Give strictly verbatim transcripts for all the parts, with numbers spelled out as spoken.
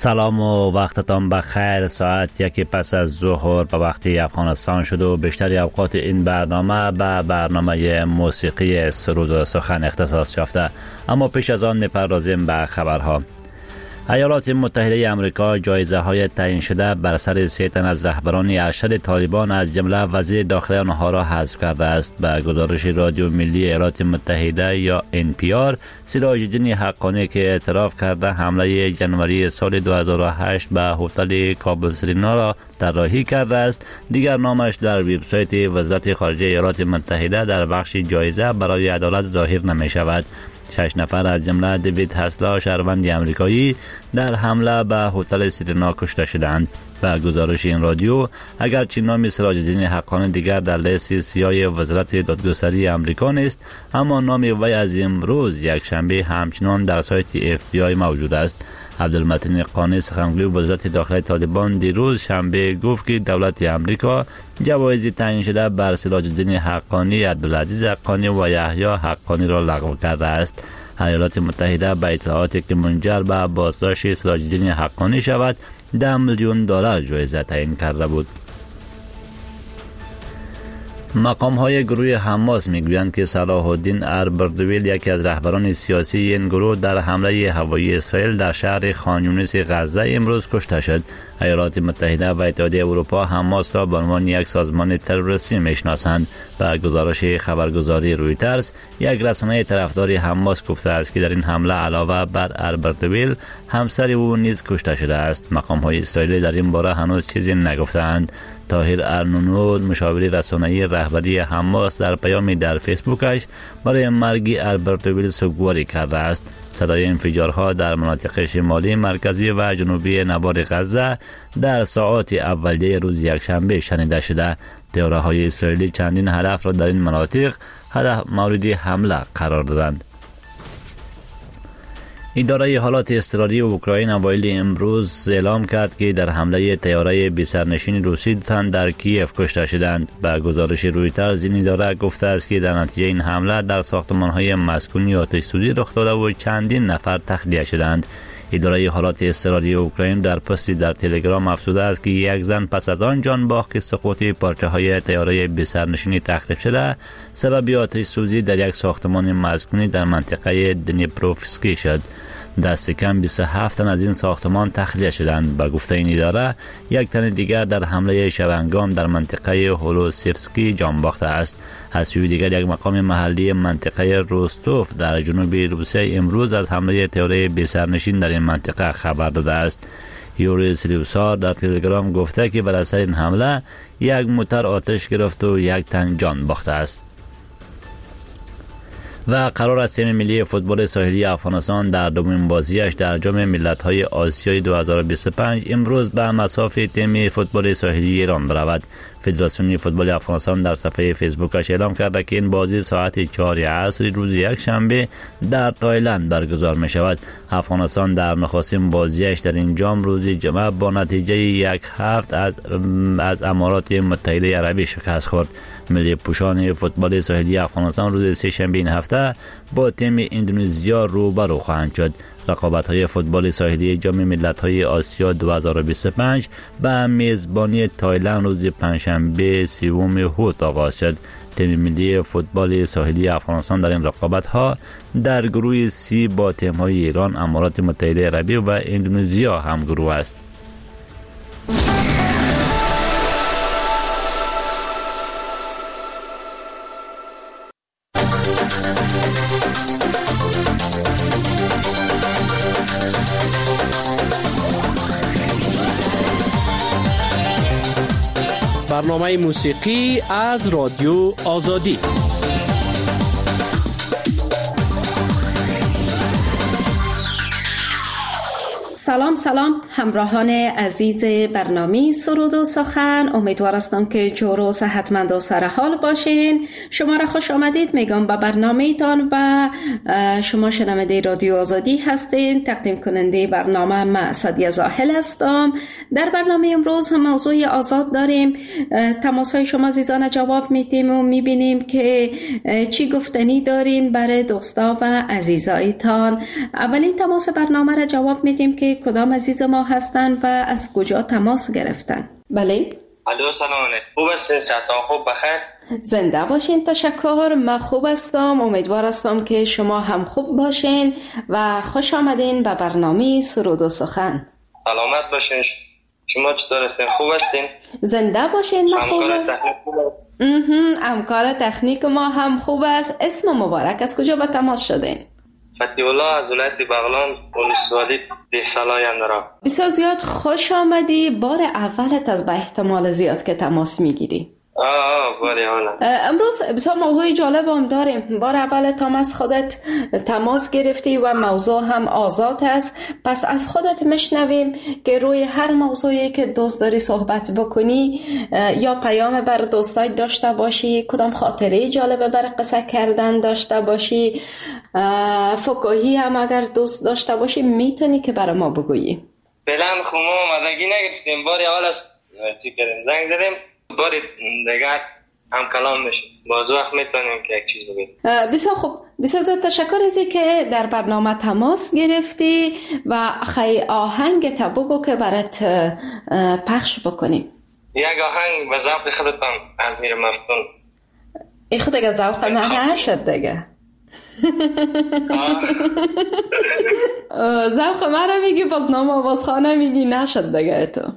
سلام و وقتتان بخیر. ساعت یکی پس از ظهر به وقتی افغانستان شد و بیشتری اوقات این برنامه به برنامه موسیقی سرود و سخن اختصاص یافته. اما پیش از آن میپردازیم به خبرها. ایالات متحده آمریکا جایزه های تعیین شده بر سر سه تن از رهبران ارشد طالبان از جمله وزیر داخلی آنها را حذف کرده است. به گزارش رادیو ملی ایالات متحده یا ان پی آر، سراج الدین حقانی که اعتراف کرده حمله جنوری سال دو هزار و هشت به هتل کابل سرینا را طراحی کرده است، دیگر نامش در وبسایت وزارت خارجه ایالات متحده در بخش جایزه برای عدالت ظاهر نمی شود. شش نفر از جمله دیوید هسلا شهروند آمریکایی در حمله به هتل سرینا کشته شدند. به گزارش این رادیو، اگرچه نام سراج الدین حقانی دیگر در لیست سیاه وزارت دادگستری آمریکا نیست، اما نام وی از امروز یک شنبه همچنان در سایت اف بی آی موجود است. عبدالمتین قانی سخنگوی وزارت داخلی طالبان دیروز شنبه گفت که دولت آمریکا جوایز تعیین شده بر سراج الدین حقانی، عبدالعزیز حقانی و یحیی حقانی را لغو کرده است. ایالات متحده به اطلاعاتی که منجر به بازداشت سراج الدین حقانی شود ده میلیون دلار جایزه تعیین کرده بود. مقام های گروه حماس میگویند که صلاح الدین اردبیل، یکی از رهبران سیاسی این گروه، در حمله هوایی اسرائیل در شهر خان یونس غزه امروز کشته شد. ایالات متحده و اتحادیه اروپا حماس را به عنوان یک سازمان تروریستی میشناسند. به گزارش خبرگزاری رویترز، یک رسانه طرفدار حماس گفته است که در این حمله علاوه بر اردبیل همسر او نیز کشته شده است. مقام های اسرائیلی در این باره هنوز چیزی نگفتند. طاهر ارنونود، مشاور رسانه‌ای رهبری حماس، در پیامی در فیسبوکش برای مرگ اردبیل سوگواری کرده است. صدای انفجارها در مناطق شمالی، مرکزی و جنوبی نوار غزه در ساعات اولیه روز یکشنبه شنیده شده. تیاره‌های اسرائیلی چندین هدف را در این مناطق هدف مورد حمله قرار دادند. اداره حالات اضطراری اوکراین اوایل امروز اعلام کرد که در حمله طیاره بی سرنشین روسی دو تن در کیف کشته شدند. به گزارش رویترز، این اداره گفته است که در نتیجه این حمله در ساختمان‌های مسکونی آتش سوزی رخ داده و چندین نفر تخلیه شدند. اداره حالات اضطراری اوکراین در پستی در تلگرام افزوده است که یک زن پس از آن جان باخت که سقوط پارچه‌های طیاره بی سرنشینی تخریب شده سبب آتش سوزی در یک ساختمان مسکونی در منطقه دنیپروفسکی شد. دست کم بیست و هفت تن از این ساختمان تخلیه شدند. به گفته این اداره، یک تن دیگر در حمله شبانگام در منطقه هولوسیفسکی جان باخته است. از سوی دیگر، یک مقام محلی منطقه روستوف در جنوب روسیه امروز از حمله طیاره بی سرنشین در این منطقه خبر داده است. یوری سلیوسار در تلگرام گفته که بر اثر این حمله یک موتور آتش گرفت و یک تن جان باخته است. و قرار است تیم ملی فوتبال ساحلی افغانستان در دومین بازیش در جام ملت‌های آسیای دو هزار و بیست و پنج امروز به مصاف تیم فوتبال ساحلی ایران برود. فدراسیون فوتبال افغانستان در صفحه فیسبوکش اعلام کرده که این بازی ساعت چهار عصر روز یکشنبه در تایلند برگزار می شود. افغانستان در نخستین بازیش در این جام روز جمعه با نتیجه یک هفت از از امارات متحده عربی شکست خورد. ملی پوشان فوتبال ساحلی افغانستان روز سه شنبه این هفته با تیم اندونزیا روبرو خواهند شد. رقابت‌های فوتبال ساحلی جام ملت‌های آسیا دو هزار و بیست و پنج به میزبانی تایلند روز پنجشنبه سوم هوت آغاز شد. تیم ملی فوتبال ساحلی افغانستان در این رقابت‌ها در گروه سی با تیم‌های ایران، امارات متحده عربی و اندونزیا هم گروه است. برنامه موسیقی از رادیو آزادی. سلام سلام همراهان عزیز برنامه سرود و سخن، امیدوار هستم که جور و صحتمند و سرحال باشین. شما را خوش آمدید میگم به برنامه تان و شما شنونده رادیو آزادی هستین. تقدیم کننده برنامه من سعدیه زاهل هستم. در برنامه امروز موضوع آزاد داریم. تماس های شما عزیزان جواب میدیم و میبینیم که چی گفتنی دارین برای دوستا و عزیزایتان. اولین تماس برنامه را جواب میدیم که که کدام عزیز ما هستند و از کجا تماس گرفتن. بله. الو سلام علیکم. خوب هستین؟ صحتان خوب بخیر؟ زنده باشین. تشکر. من خوب هستم. امیدوار هستم که شما هم خوب باشین و خوش آمدین به برنامه سرود و سخن. سلامت باشین. شما چطور هستین؟ خوب هستین؟ زنده باشین. من خوب هستم. همکار تکنیک ما هم خوب است. اسم مبارک از کجا به تماس شدین؟ فتیح الله از ولایت بغلان، ولسوالی دهسالای اندرا. بسیار زیاد خوش آمدی. بار اولت از به احتمال زیاد که تماس میگیری. آه آه باری حالا. امروز بسیار موضوع جالب هم داریم. بار اول تام از خودت تماس گرفتی و موضوع هم آزاد است. پس از خودت مشنویم که روی هر موضوعی که دوست داری صحبت بکنی یا پیام بر دوستای داشته باشی، کدام خاطره جالب بر قصه کردن داشته باشی، فکاهی هم اگر دوست داشته باشی میتونی که برای ما بگویی. فعلا خب ما مدگی نگرفتیم. باری اول است چی کردیم؟ زنگ زدیم. باری دیگر هم کلام میشه. باز وقت میتونیم که یک چیز بگیم. بسیار خوب. بسیار زیاد تشکر ازی که در برنامه تماس گرفتی و خیلی آهنگ تا بگو که برات پخش بکنیم. یک آهنگ به ذوق خودتان از میر مفتون. ای خود دیگه ذوق من نشد دیگه. ذوق من رو میگی باز نام آوازخانه میگی نشد دیگه تو.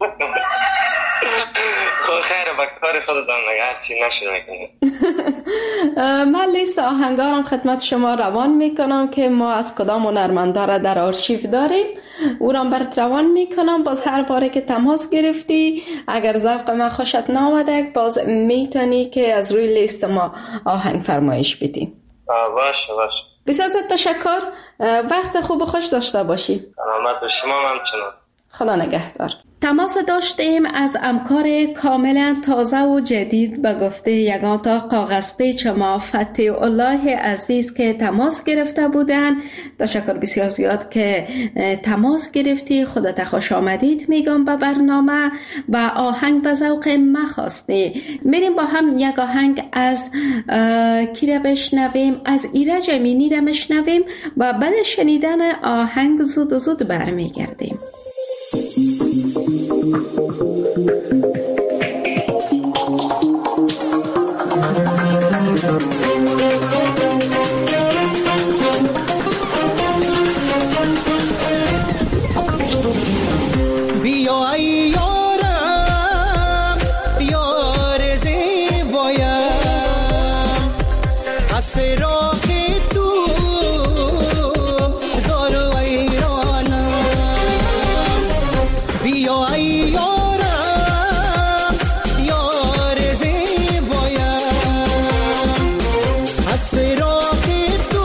خیره با کار خودتان نگه هرچی نشد میکنه. من لیست آهنگارم خدمت شما روان میکنم که ما از کدام هنرمندا را در آرشیو داریم. او را برات روان میکنم. باز هر باره که تماس گرفتی اگر ذوق من خوشت نامده باز میتونی که از روی لیست ما آهنگ فرمایش بدی. باشه باشه. بسیار زیاد تشکر. وقت خوب و خوش داشته باشی. سلامت به شما همچنان. خدا نگهدار. تماس داشتیم از همکار کاملا تازه و جدید به گفته یگان تا کاغذ پیچ ما فتیح الله عزیز که تماس گرفته بودن. تشکر بسیار زیاد که تماس گرفتی. خودت خوش آمدید میگم به برنامه و آهنگ به ذوق ما خواستی. میریم با هم یک آهنگ از کی را بشنویم؟ از ایرج امینی را بشنویم و بعد شنیدن آهنگ زود و زود برمیگردیم. بیا ای یارم یار زیبایم از فراق تو زار و ایرانم. بیا ای یارم یار زیبایم از فراق تو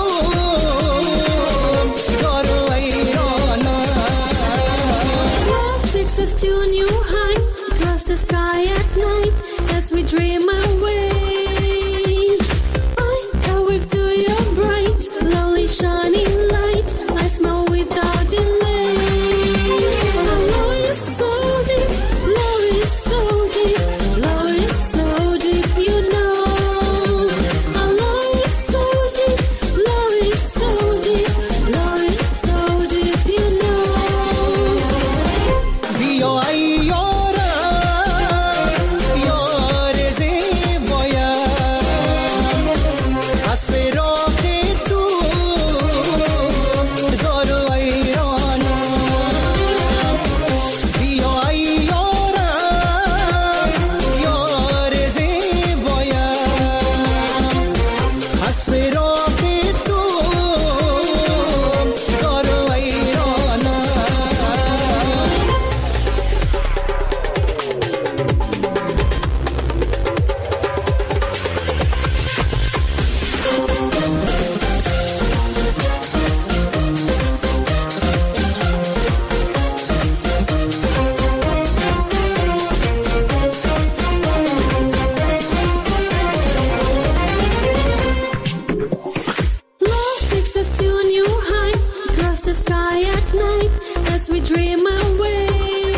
زار و ایرانم. Love takes us to a new height, across the sky at night as we dream away. I can wave to your bright, lovely shining light. I smile without delay. I love you so deep, love you so deep, love you so deep, you know. I love you so deep, love you so deep, love you so deep, you know. بیا ای یارم یار زیبایم از فراق تو زار و ایرانم. بیا ای یارم یار زیبایم از فراق تو زار و ایرانم. Love takes us to a new height, across the sky at night as we dream away.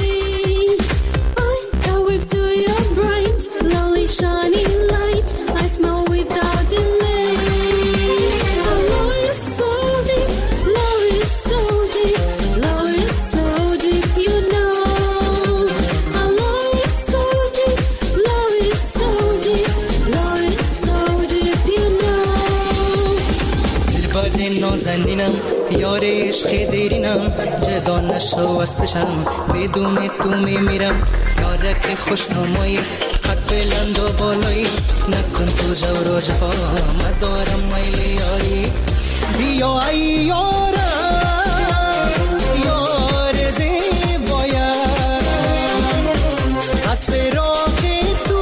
I can wave to your bright, lovely shining light. I smile without delay. I love you so deep, love you so deep, love you so شیر نازنینم یار عشق دیرینم جدا نشو از پشم بدون تو میمیرم یارک خوشنمایی قد بلند و بالایی نکن تو جور و جفا مدارم میل یاری بیا ای یارم یار زیبایم از فراق تو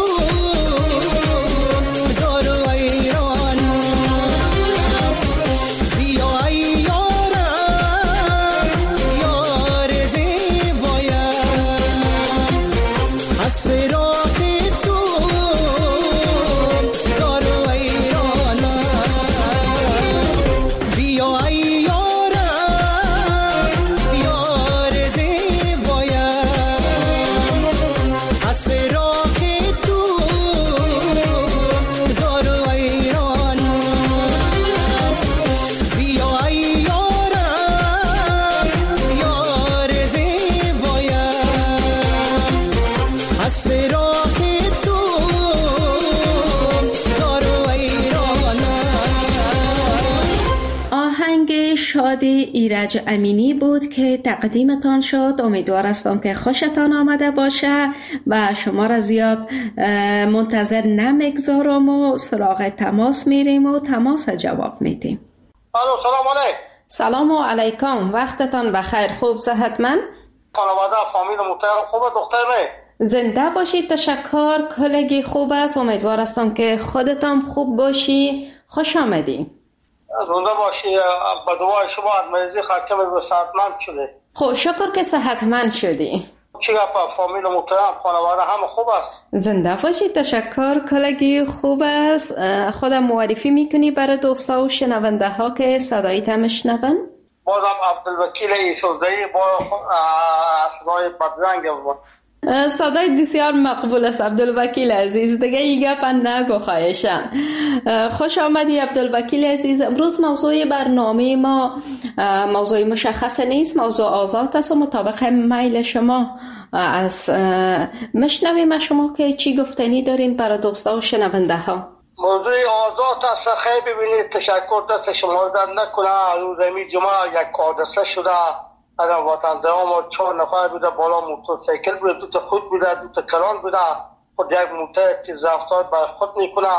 زار و ایران بیا ای یارم یار زیبایم از فراق تو زار و ایران بیا ای یارم یار زیبایم از فراق تو زار و ایران بیا ای یارم یار زیبایم از فراق تو زار و ایران. آهنگ شادی ایرج امینی بود که تقدیمتان شد. امیدوار هستم که خوشتان آمده باشه و شما را زیاد اه، منتظر نمیگذارم و سراغ تماس میریم و تماس جواب میدیم. الو سلام علیکم. سلام و علیکم، وقتتان بخیر. خوب صحتمند؟ خانواده فامیل محترم خوبه دخترمه؟ زنده باشید. تشکر، کلگی خوب است. امیدوار هستم که خودتان خوب باشی. خوش آمدی. زنده باشی. به دعای شما از مریضی خرکم به صحتمند شده. خب شکر که صحتمند شدی. چی گپ فامیل محترم خانواده همه خوب است؟ زنده باشید. تشکر، کلگی خوب است. اه، خودم معرفی میکنی برای دوستا و شنونده ها که صدایت هم شنون؟ بازم عبدالوکیل ایسوزایی با اه، صدای بدرنگ بود. اه، صدای بسیار مقبول است عبدالوکیل عزیز. دیگه این گپ نگو خواهشم. اه، خوش آمدی عبدالوکیل عزیز. امروز موضوع برنامه ما اه، موضوع مشخص نیست، موضوع آزاد است و مطابق میل شما است. اه، مشنویم از شما که چی گفتنی دارین برای دوستا و شنونده ها. موضوع آزاد است. خیلی ببینید تشکر دست شما در نکنه. روز امی جمعه یک حادثه شده. اگر وطنده ما چهار نفر بوده، بالا موتورسیکل بوده، دو تا خود بوده، دو تا کلان بوده. خود یک موتور تیز رفتار بر خود میکنه.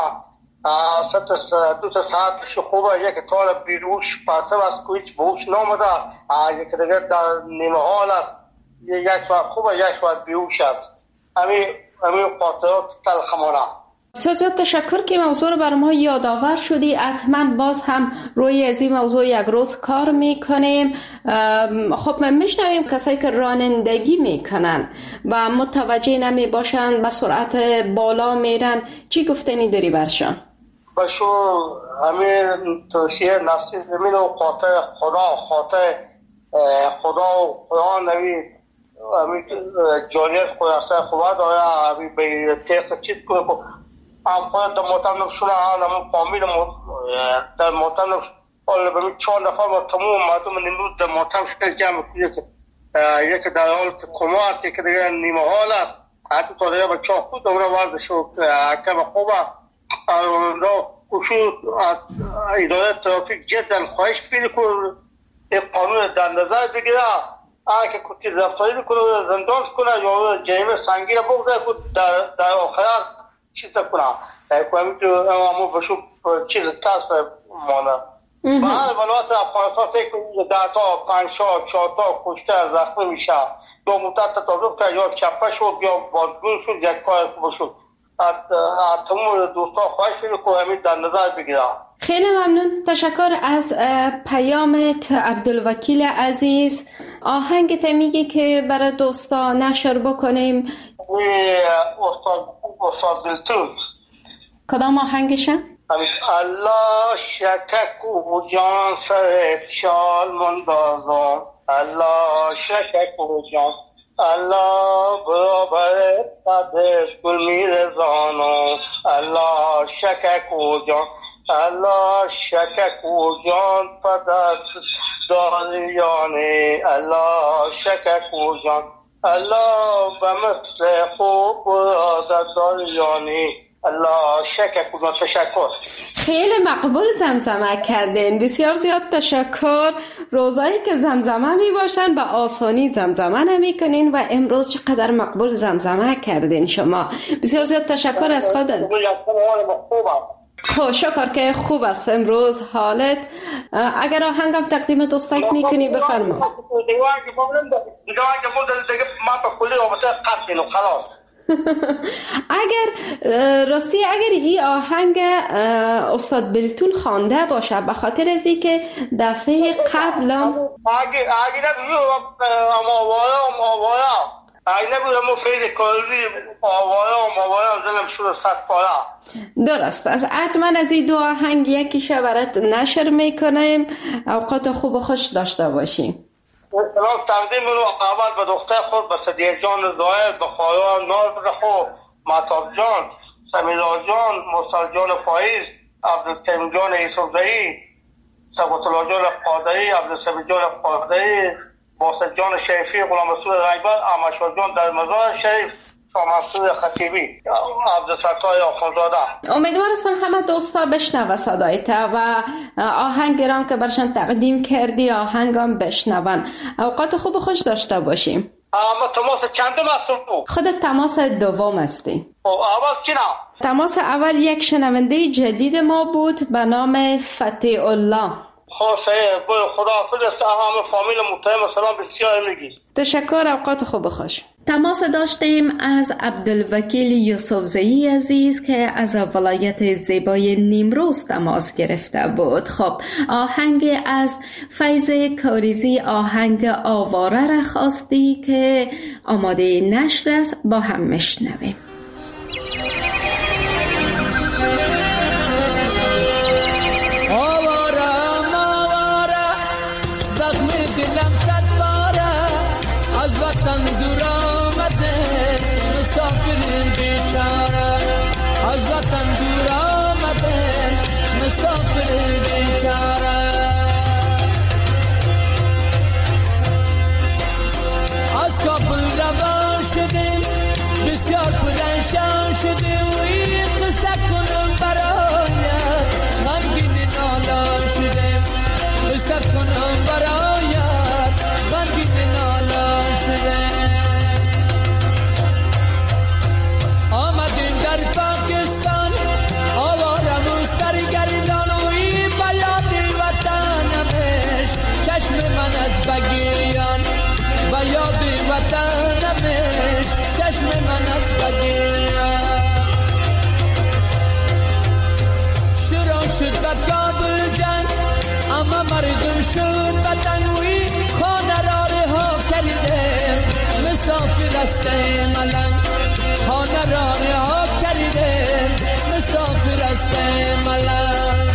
دو تا ساعتش خوبه. یک تال بیروش پرسه از کویچ بهوش نامده. یک دیگر در نیمه حال است. یک ساعت خوبه، یک ساعت بیروش است. همین همین قاطعات تلخمانه. بسیار تشکر که موضوع رو بر ما یادآور شدی. حتما باز هم روی از این موضوع یک روز کار میکنیم. خب میشنویم کسایی که رانندگی میکنن و متوجه نمی باشن، به سرعت بالا میرن، چی گفتنی داری برشان؟ باشو همین توصیه نفسی زمین و قاطع خدا خاطر خدا و قرآن نوید همین جانیت خودسته خوبه داره. همین به تیخ چیز کنه که هم خود در مطمئن شونه همون فامیل در مطمئن حالا به چهار نفر ما تموم مردم نیمروز در مطمئن شده جمع کنید که یکی در حال کما است، یکی دیگر نیمه حال است. حتی تا دیگر بچه ها خود دوره ورزش و حکم خوبه را کشور اداره ترافیک جدا خواهش پیدا کنه این قانون در نظر بگیره. اگه که کتی رفتاری کنه زندان کنه یا جریمه سنگین بگذاره که در, در آخرت چیز کنه که همون بشو چیز ترس مانه. به هر ولایت افغانستان سه ده تا پنج تا چهار تا کشته زخمی میشه یا مدت تطابق که یا چپه شد یا بازگون شد یک کار بشد. تمام دوستا خواهش می‌کنم که همین در نظر بگیرم. خیلی ممنون. تشکر از پیامت عبدالوکیل عزیز. آهنگت میگی که برای دوستا نشر بکنیم. استاد استاد دلتون کدام آهنگشه؟ الله شکک و جان سرت شال مندازم. الله شکک و جان الله برابر قدش گل میرزانم. الله شکک و جان الله شکک و جان پدر داریانه. الله شکک و جان الله به مثل خوب برادر داریانه. الله شکر کدوم تشکر. خیلی مقبول زمزمه کردین، بسیار زیاد تشکر. روزایی که زمزمه می باشن به آسانی زمزمه نمی کنین و امروز چقدر مقبول زمزمه کردین شما. بسیار زیاد تشکر از خودت. خب شکر که خوب است امروز حالت. اگر آهنگم تقدیم دوستک میکنی بفرما. اگر راستی اگر این آهنگ استاد بلتون خوانده باشه به خاطر از اینکه دفعه قبل هم اگر اگر درست است. حتما از این دو آهنگ یکیشه برات نشر میکنیم. اوقات خوب و خوش داشته باشیم. سلام تقدیم رو اول به دختر خود، به صدیق جان زاهد، به خواهران ناز خود، مهتاب جان، سمیرا جان، مرسل جان فایز، عبدالکریم جان یوسفزئی، ثبات الله جان قادری، عبدالسبیل جان قادری، باسط جان شریفی، غلام رسول غیبت، احمد شاه جان در مزار شریف، شاه منصور خطیبی، عبدالستار آخونزاده. امیدوارستم همه دوستا بشنوه صدایت و آهنگ رام که برشان تقدیم کردی آهنگام بشنون. اوقات خوب و خوش داشته باشیم. اما تماس چندم هستم؟ خودت تماس دوم هستی. اول کی نه؟ تماس اول یک شنونده جدید ما بود به نام فتح الله. خب صحیح، باید خداحافظ است. همه فامیل محترم سلام بسیار میگی. تشکر. اوقات خوب و خوش. تماس داشتیم از عبدالوکیل یوسفزئی عزیز که از ولایت زیبای نیمروز تماس گرفته بود. خب آهنگ از فیض کاریزی، آهنگ آواره را خواستی که آماده نشر است، با هم میشنویم. بسیار پرنشان شده و این قصه کنم برایت، غمگین نالان شده، قصه کنم برایت، غمگین نالان شده. آمدیم در پاکستان آوارم و سرگردان و این بیاد وطنمش، چشم من از بگیریان بیاد وطنمش، چشم من از بگیریان. شروع شد به کابل جنگ، اما مردم شد به تنوی، خانه را رها کردیم مسافر است ملنگ، خانه را رها کردیم مسافر است ملنگ.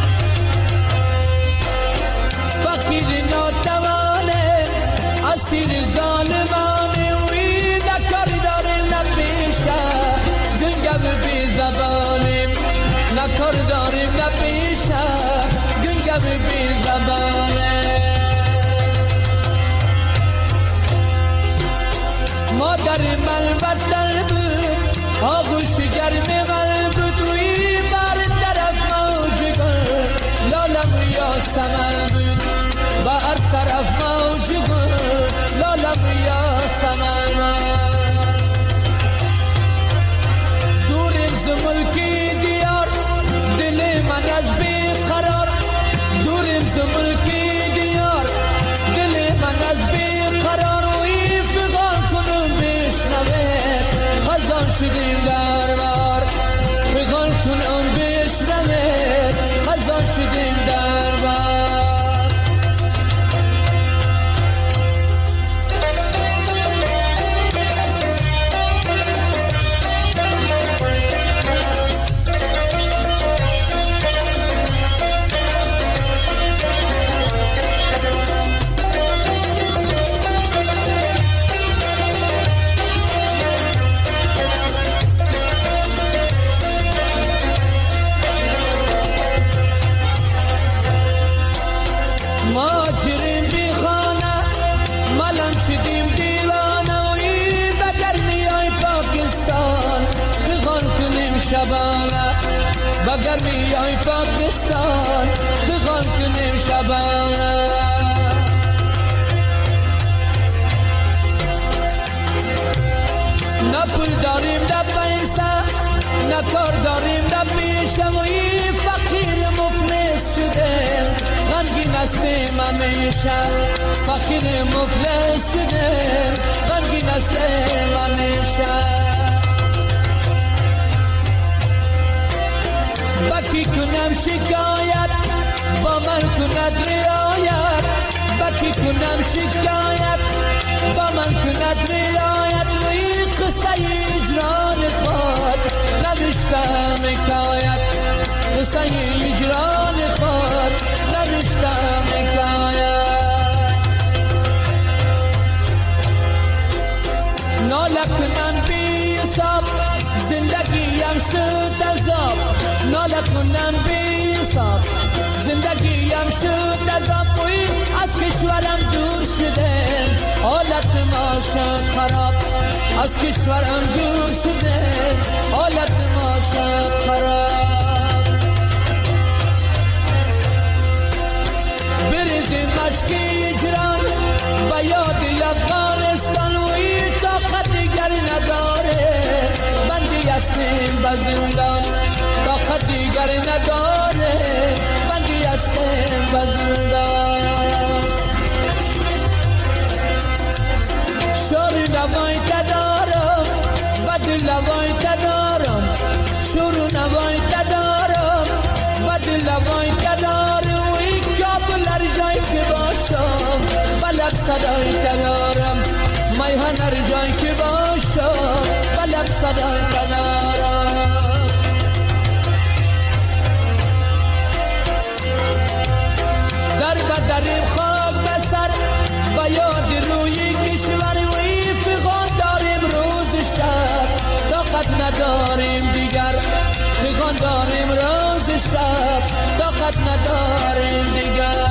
فقیر ناتوانه اسیر ظالمانه وی نکار داریم نپیشه، گنگو بی زبانیم نکار داریم نپیشه، گنگو بی زبانه. مادر ملوطن بود آغوش گرم مل بود وی بر طرف موج گل لالم یا سمن بود، بر طرف موج گل لالم یا سمن. دوریم ز ملکی دیار دل من از بی قرار، دوریم ز ملکی دیار دل من از بی قرار و این فغان کنم بشنوه، خزان شدیم در بار، فغان کنم بشنوه، خزان شدیم در بار. شبا با گرمی های پاکستان خیغان کنیم شبانه. نه پول داریم نه پیسه، نه کار داریم نه پیشه، و این فقیر مفلس شدیم غمگین هستیم همیشه. فقیر مفلس شدیم غمگین هستیم همیشه. بکی کنم شکایت با من کند رعایت، بکی کنم شکایت با من کند رعایت، و این قصه اجران خود نوشتم حکایت، قصه اجران خود نوشتم حکایت. ناله کنم بی حساب زندگیم شد عذاب، ناله کنم بی حساب زندگیم شد عذاب، وی از کشورم دور شدم حالت ما شد خراب، از کشورم دور شدم حالت ما شد خراب. بریزیم مشک اجران به یاد افغانستان، وی طاقت دیگر نداره بندی هستیم به زندان، طاقت دیگر نداره بندی هستیم به زندان. شور نوای تدارم بد لوای تدارم، شور نوای تدارم بد لوای تدارم، و این کابل هر جای که باشم بلد صدای تدارم، میهن هر جای که باشم بلد صدای تدارم. در بدریم خاک بسر با یاد روی کشور، و این فغان داریم روز شب طاقت نداریم دیگر، فغان داریم روز شب طاقت نداریم دیگر.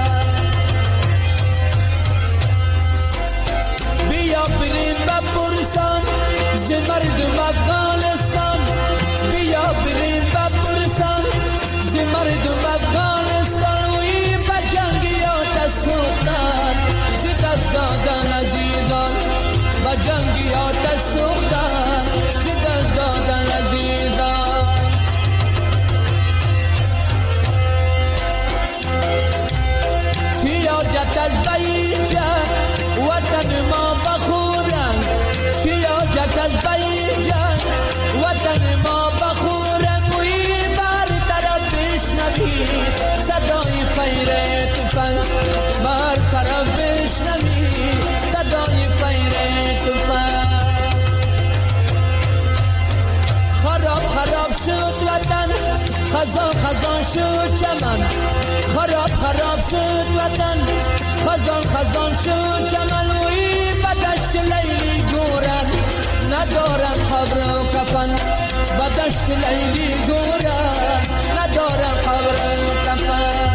بیا بریم به برسان ز مردم افغانستان، بیا بریم به برسان ز مردم افغانستان، و این به جنگیات سوختن ز دست دادن عزیزان، به جنگیات سوختن ز دست دادن عزیزان. چی حاجت از بیجن وطن ما بخورن، چی حاجت از بیجن وطن ما بخورن، و این بر طرف بشنوی صدای فیر تفنگ، بر طرف بشنوی صدای فیر تفنگ. خراب خراب شد وطن خزان خزان شد چمن، خراب خراب شد وطن خزان خزان شد چمن، و این به دشت لیلی گورن ندارن قبر و کفن، به دشت لیلی گورن ندارن قبر و کفن.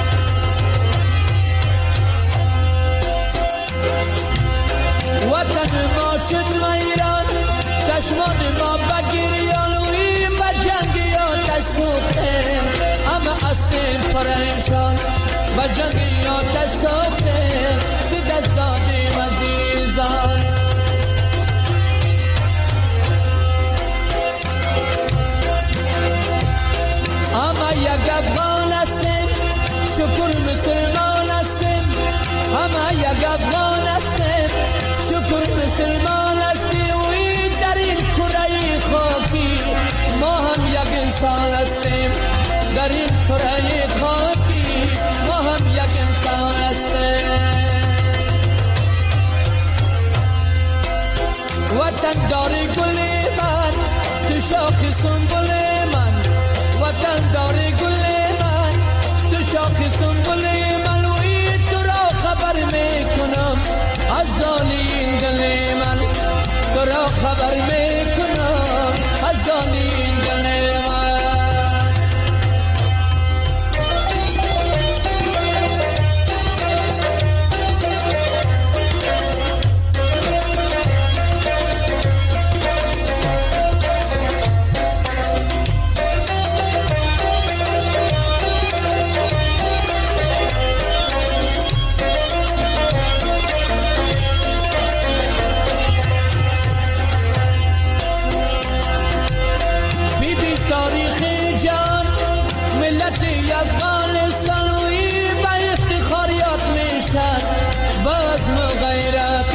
وطن ما شد ویران چشمان ما بگیریان، و این به جنگیات سوختیم همه هستیم پریشان، به جنگیات سوختیم ز دست دادیم عزیزان. همه یک افغان هستیم شکر مسلمان هستیم، همه یک افغان هستیم شکر مسلمان هستیم، و این در این کره خاکی ما هم یک انسان هستیم، در این کره خاکی ما هم یک انسان هستیم. وطن داری گل من تو شاخ سنبل من، وطن داری گل من تو شاخ سنبل من، و این تو را خبر میکنم از دالین دل من، تو را خبر میکنم از دالین دل من.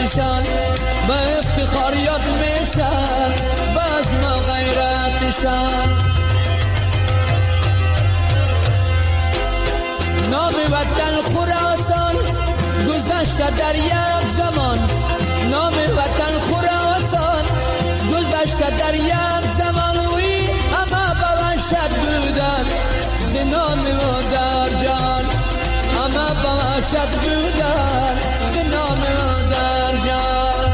غیرتشان به افتخار یاد میشه بزم غیرتشان. نام وطن خراسان گذشته در یک زمان، نام وطن خراسان گذشته در یک زمان. وی همه به وحشت بودن ز نام ما در جان، همه به وحشت بودن ز نام ما در جان.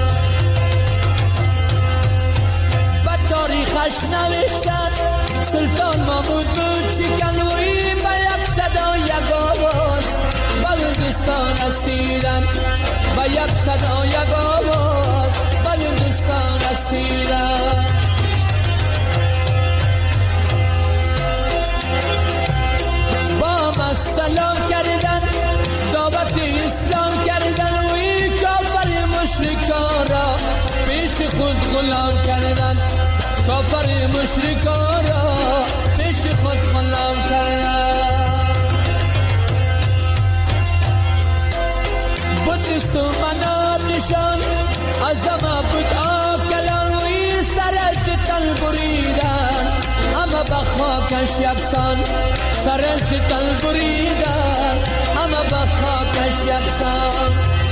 به تاریخش نوشتن سلطان محمود بود شکن. وی به یک صدا یک آواز به هندوستان رسیدن، به یک صدا یک آواز به هندوستان رسیدن. با ما سلام کردن دعوت اسلام کردن. وی کافر مشرکان را پیش خود غلام کردن، کافر مشرکان را پیش خود غلام کردن. بود سومناتشان از همه بود آکلان. وی سر از تن بریدن همه به خاکش یکسان، سر از تن بریدن همه به خاکش یکسان.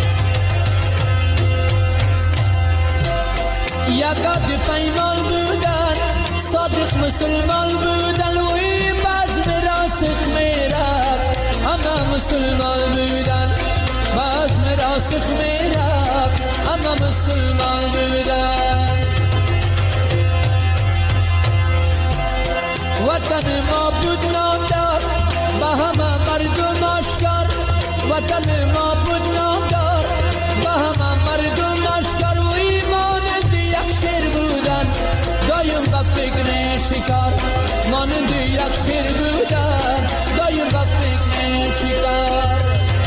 یکاد پیمان بودن صادق مسلمان بودن. وی بزم راسخ میرد همه مسلمان بودن، بزم راسخ میرد همه مسلمان بودن. وطن ما بود نامدار به همه مردم آشکار، وطن ما بود نامدار به همه مردم آشکار. وی مانند یک شیر بودن دایم به فکر شکار، مانند یک شیر بودن دایم به فکر شکار.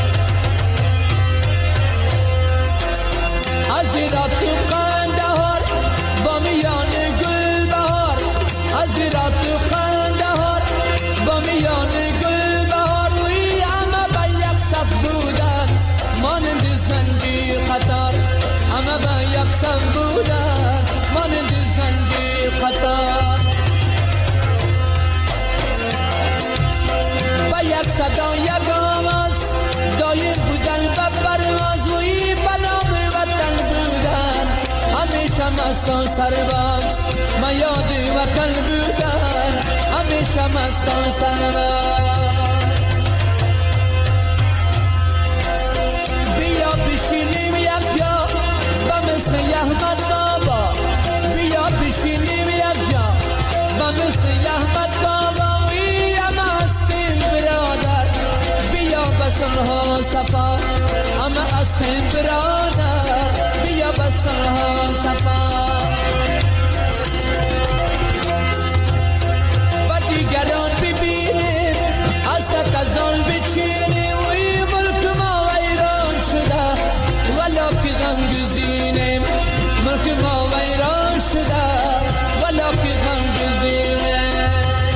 از رات قندهار با میان گل بهار، از رات قندهار با میان گل بهار. وی همه به یک صف بودن مانند زنجیر قطار، همه به یک صف بودن مانند زنجیر قطار. با یک صدا یک آواز دایر بودن به پرواز. وی به نام وطن بودن همیشه مستان سرباز، ما یاد وطن بودن همیشه مستان سرباز. بیا بشینیم یک جا به مثل احمد بابا، بیا بشینیم یک جا به مثل احمد بابا. وی همه هستیم برادر بیا به صلح و صفا، همه هستیم برادر بیا به صلح و صفا. و دیگران ببینیم از تکزان بچینیم. وی ملک ما ویران شده ولا که غم گزینیم، ملک ما ویران شده ولا که غم گزینیم.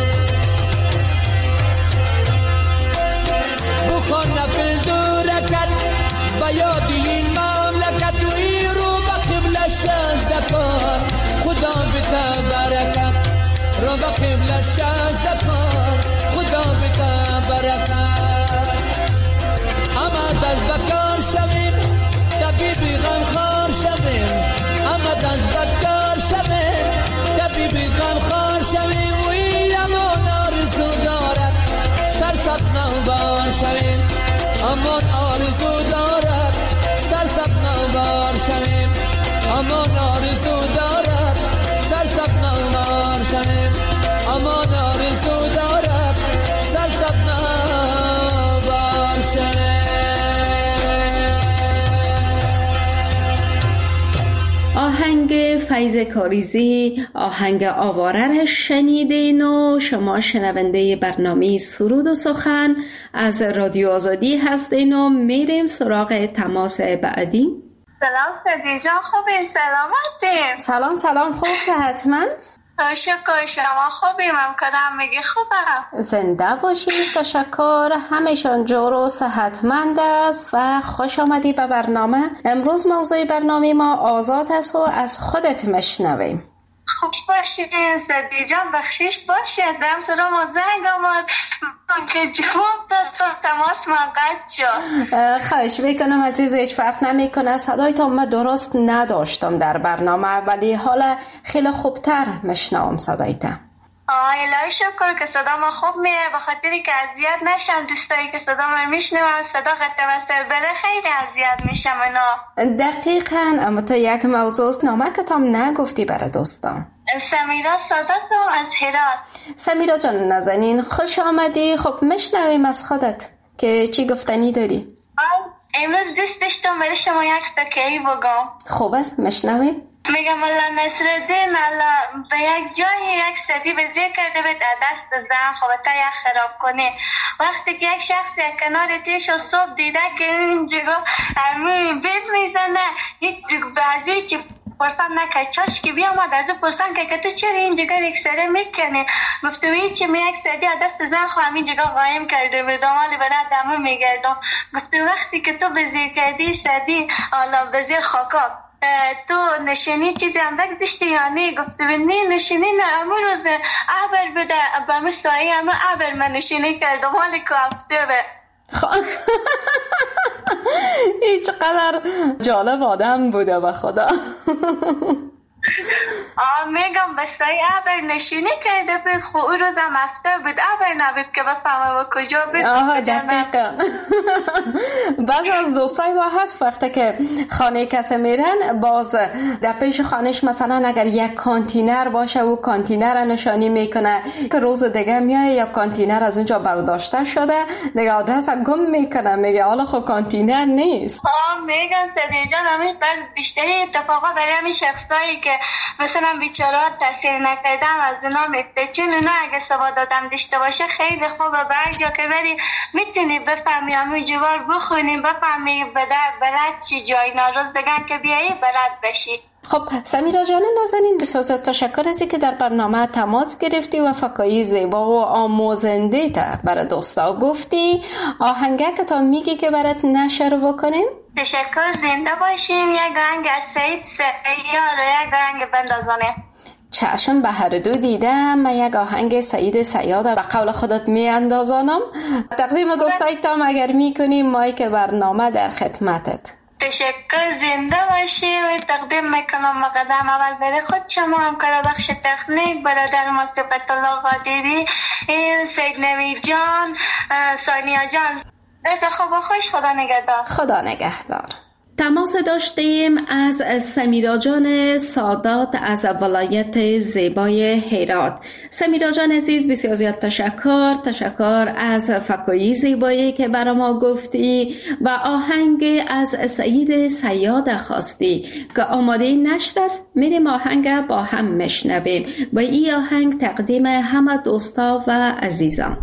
بخوان نفل دو رکت با یاد این مملکت. وی رو به قبله شازده کن خدا بتا برکت، رو به قبله شازده کن خدا بتا برکت. اما دست بکار شویم طبیب غمخوار شویم، اما دست بکار شویم طبیب غمخوار شویم. وی امان آرزو دارد سرسبز نوبار شویم، امان آرزو دارد سرسبز نوبار شویم، امان آرزو دارد سرسبز نوبار شویم، امان آرزو دارد سرسبز نوبار شویم. آهنگ فیض کاریزی، آهنگ آواره شنیدین و شما شنونده برنامه سرود و سخن از رادیو آزادی هستین و میریم سراغ تماس بعدی. سلام سدی جان، خوبی؟ سلامتی؟ سلام سلام، خوب صحتمند؟ شکر شما خوبیم، هم کدام میگی خوبم. زنده باشید. تشکر. همیشان جور و صحتمند است و خوش آمدی به برنامه. امروز موضوع برنامه ما آزاد است و از خودت مشنویم. خوش باشین سدی جان، بخشش باشه. دم سرا ما زنگ آمد که جواب داد تا تماس من قطع شد. خواهش میکنم عزیز، هیچ فرق نمیکنه. صدایتان من درست نداشتم در برنامه، ولی حالا خیلی خوبتر مشنوم صدایتان. آه الهی شکر که صدا ما خوب میره، به خاطری که اذیت نشم. دوستایی که صدا من میشنون صدا قطع و بره خیلی اذیت میشم اینا. دقیقاً. اما تو یک موضوع نامه که تام نگفتی برای دوستان. سمیرا سادات از هرات. سمیرا جان نازنین خوش آمدی. خب مشنویم از خودت که چی گفتنی داری. امروز دوست داشتم برای شما یک تکیه‌ای بگم. خوب است مشنویم. میگم الله نصرالدین الله به یک جایی یک صدی وزیر کرده به دست زن خوابتا یک خراب کنه. وقتی که یک شخص یک کنار تیش و صبح دیده که این جگا همین بیل میزنه، هیچ بعضی چی پرسان نکرد، چاش که بیامد از او پرسان که تو چرا این جگا یک سره میکنی؟ گفتم هیچی، می یک سدی دست زن خو همین جگا قایم کرده به دامالی به دمو میگردم. گفتم وقتی که تو وزیر کردی سدی الله وزیر خاکا تو نشینی چیزی هم بگذشتی یا نه؟ گفته نه نشینی نه، امون روز عبر بده به مسایی همه عبر من نشینی کردم حالی که هفته به هیچ قدر جالب آدم بوده به خدا. آه میگم بسایی عبر نشینی کرده بود، خو او روز هم هفته بود عبر نبود که بفهمه و کجا بود. آها دقیقا. بعض از دوستای ما هست وقتی که خانه کسی میرن باز در پیش خانش مثلا اگر یک کانتینر باشه و کانتینر نشانی میکنه که روز دیگه میای یا کانتینر از اونجا برداشته شده دیگه آدرس گم میکنه، میگه حالا خب کانتینر نیست. آه میگم سدی جان همین بعض بیشتری اتفاقا برای همین شخصایی که مثلا بیچارات تاثیر نکردم از اونا میفته، چون اونا اگه سواد آدم داشته باشه خیلی خوبه. به هر جا که بری میتونی بفهمی همون جوار بخونی، بفهمی بلد چی جای ناروز دگن که بیایی بلد بشی. خب سمیرا جان نازنین بسیار زیاد تشکر ازی که در برنامه تماس گرفتی و فکایی زیبا و آموزنده تا برای دوستا گفتی. آهنگه که تا میگی که برات نشر بکنیم. تشکر، زنده باشیم. یک آهنگ از سعید سیار و یک آهنگ بندازانه. چشم به هر دو دیدم. من یک آهنگ سعید صیاد به قول خودت می اندازانم. تقدیم دوستای تام اگر میکنیم مایک برنامه در خدمتت. تشکر، زنده باشی و تقدیم میکنم مقدم اول برای خود شما همکار بخش تکنیک برادر ما صفت الله قادری، سید نوید جان، ثانیه جان. خوب و خوش. خدا نگهدار. خدا نگهدار. تماس داشتیم از سمیرا جان سادات از ولایت زیبای هرات. سمیرا جان عزیز بسیار زیاد تشکر. تشکر از فکایی زیبایی که برای ما گفتی و آهنگ از سعید صیاد خواستی که آماده نشر است. میریم آهنگ با هم مشنویم و این آهنگ تقدیم همه دوستا و عزیزان.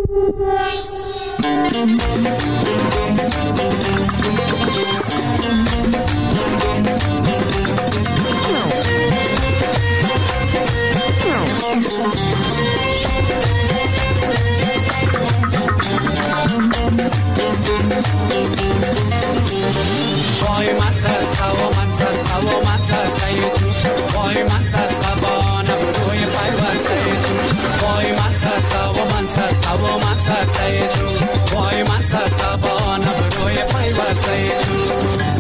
وای من سر هوا من سر هوا من سر جای تو، وای من سر هوا نبروی پیوسته تو، وای من سر هوا من سر هوا من سر جای تو، وای من سر هوا نبروی پیوسته تو.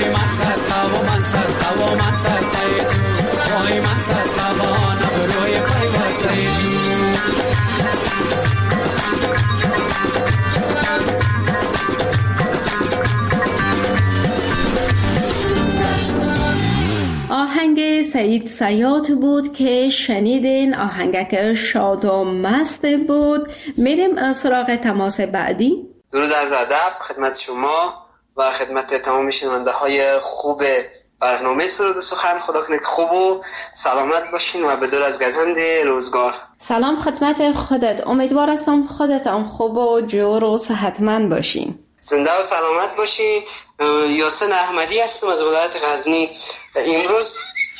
وای من صدقه و من صدقه و من صدقه تو وای من صدقه بانم روی پیوسته آهنگ سعید صیاد بود که شنیدین. آهنگک شاد و مست بود. میریم سراغ تماس بعدی. درود از ادب خدمت شما و خدمت تمام شنونده های خوب برنامه سرود و سخن. خدا کنه که خوب و سلامت باشین و به دور از گزند روزگار. سلام خدمت خودت. امیدوار هستم خودت هم خوب و جور و صحتمند باشین. زنده و سلامت باشین. یاسین احمدی هستم از ولایت غزنی. امروز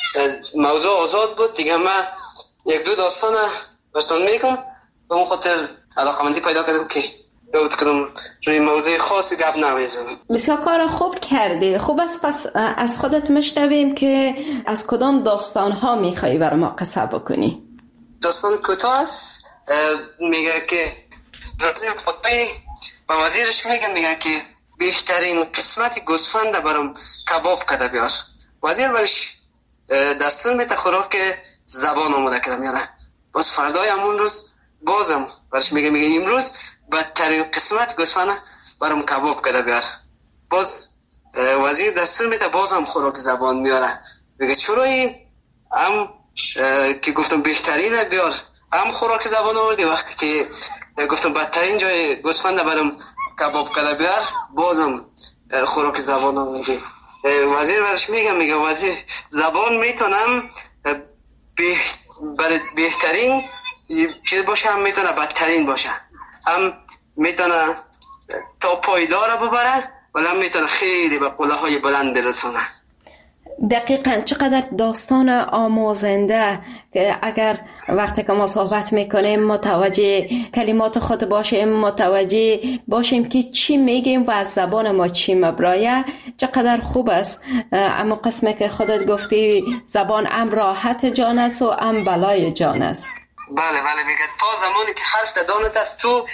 موضوع آزاد بود دیگه، من یک دو داستان براتون میگم. به اون خاطر علاقمندی پیدا کردم که بود کدوم روی موضوع خاصی گپ نمیزنم. بسیار کار خوب کردی. خوب است. پس از خودت مشنویم که از کدام داستان ها میخوایی برای ما قصه بکنی. داستان کوتاه است. میگه که رازی قطبی و وزیرش میگه میگه که بهترین قسمت گوسفند برام کباب کده بیار. وزیر برش دستور میده خوراک زبان آماده کده میاره. باز فردای همون روز بازم برش میگه میگه امروز بدترین قسمت گوسفند برام کباب کده بیار. باز وزیر دستور میده بازم خوراک زبان میاره. میگه چرایی هم که گفتم بهترینه بیار هم خوراک زبان آوردی، وقتی که گفتم بدترین جای گوسفند برام کباب کده بیار بازم خوراک زبان آوردی. وزیر برش میگه میگه وزیر زبان میتونم به برای بهترین چیز باشه، هم میتونه بدترین باشه، هم میتونه تا پایدار ببره ولی هم میتونه خیلی به قله های بلند برسونه. دقیقاً چقدر داستان آموزنده که اگر وقتی که ما صحبت میکنیم متوجه کلمات خود باشیم، متوجه باشیم که چی میگیم و از زبان ما چی مبرایه، چقدر خوب است. اما قسمی که خودت گفتی زبان ام راحت جان است و ام بلای جان است. بله بله میگه تا زمانی که حرف دهانت است تو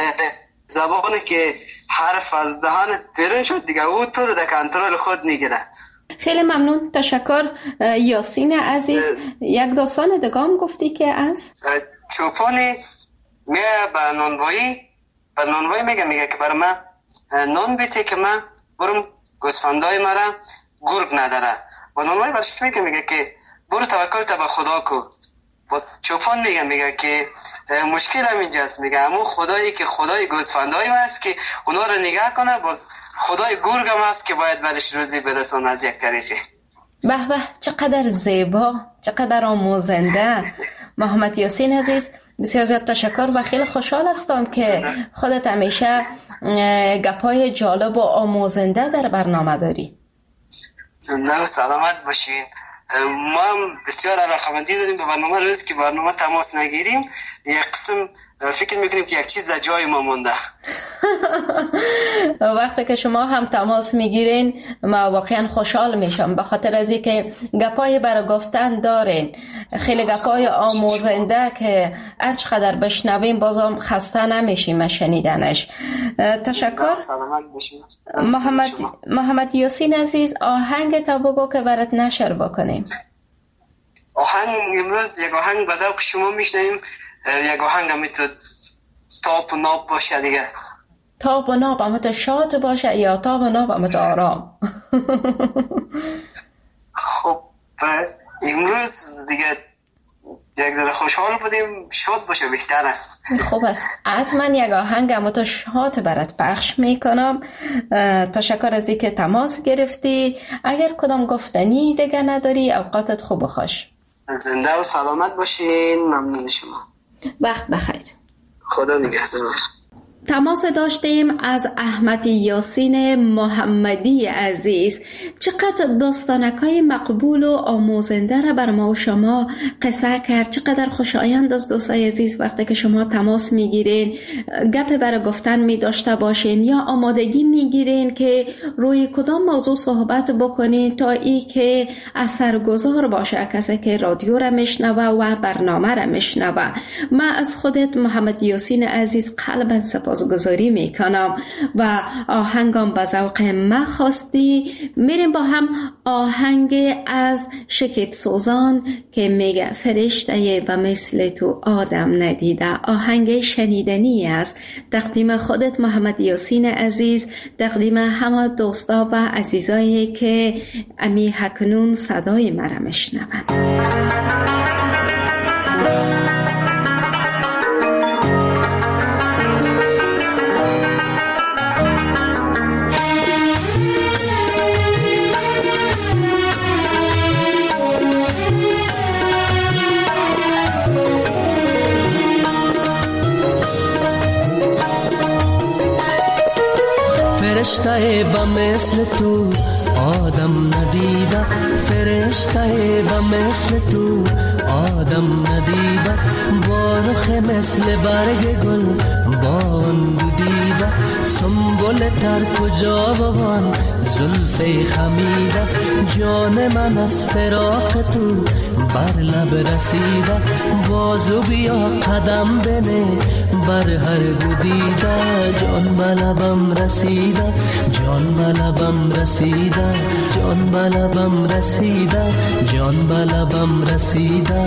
زبانی که حرف از دهانت بیرون شد دیگه او تو رو در کنترل خود میگیره. خیلی ممنون، تشکر یاسین عزیز. یک داستان دگام گفتی که از چوپانی میه به نانوایی به نانوایی میگه میگه که برای من نان بیتی که من برم گوسفندای مرا گرگ نداره. و نانوایی برش میگه میگه که برو توکل تا به خدا کو. بس چوپان میگه میگه که مشکل هم اینجاست، میگه همون خدایی که خدای گوسفندای ما است که اونا رو نگاه کنه، بس خدای گرگ هم است که باید برش روزی برسونه از یک طریقی. به به چقدر زیبا، چقدر آموزنده. محمد یاسین عزیز بسیار زیاد تشکر و خیلی خوشحال هستم که خودت همیشه گپای جالب و آموزنده در برنامه داری. زنده و سلامت باشین. ما هم بسیار علاقمندی داریم به برنامه. روزی که برنامه تماس نگیریم یک قسم فکر میکنیم که یک چیز در جای ما مونده. وقتی که شما هم تماس میگیرین ما واقعا خوشحال میشم، به خاطر از اینکه گپای برای گفتن دارین، خیلی گپای آموزنده که هر چقدر بشنویم بازم خسته نمیشیم شنیدنش. تشکر محمد محمد یاسین عزیز. آهنگ تا بگو که برات نشر بکنیم. آهنگ امروز یک آهنگ به ذوق شما میشنویم. یک آهنگ هم میتونه تاب و ناب باشه دیگه. تاب و ناب هم تو شاد باشه یا تاب و ناب هم تو آرام؟ خب امروز دیگه یک ذره خوشحال بودیم، شاد باشه بهتر است. خوب است. حتما یک آهنگ هم تو شاد برات پخش میکنم. تشکر از اینکه تماس گرفتی. اگر کدام گفتنی دیگه نداری اوقاتت خوب و خوش. زنده و سلامت باشین. ممنون شما. وقت بخیر. خدا نگهدار. تماس داشتیم از احمد یاسین محمدی عزیز. چقدر داستانکای مقبول و آموزنده را بر ما و شما قصه کرد. چقدر خوشایند است دوستای عزیز وقتی که شما تماس میگیرین گپ برای گفتن می داشته باشین یا آمادگی میگیرین که روی کدام موضوع صحبت بکنین تا ای که اثرگذار باشه کسی که رادیو را میشنوه و برنامه را میشنوه. من از خودت محمد یاسین عزیز قلباً سپاسگزارم سپاسگزاری میکنم و آهنگم به ذوق ما خواستی. میریم با هم آهنگ از شکیب سوزان که میگه فرشته و مثل تو آدم ندیده. آهنگ شنیدنی است. تقدیم خودت محمد یاسین عزیز، تقدیم همه دوستا و عزیزایی که امی هکنون صدای مرا میشنوند. فرشته با مثل تو آدم ندیده، فرشته با مثل تو آدم ندیده، با رخ مثل برگ گل بان دیده، سنبل تر کجا بوان زلف خمیده، جان من از فراق تو بر لب رسیده، بازو بیا قدم بنه بر هر گدیده، جان بلبم رسیده، جان بلبم رسیده، جان بلبم رسیده، جان بلبم رسیده.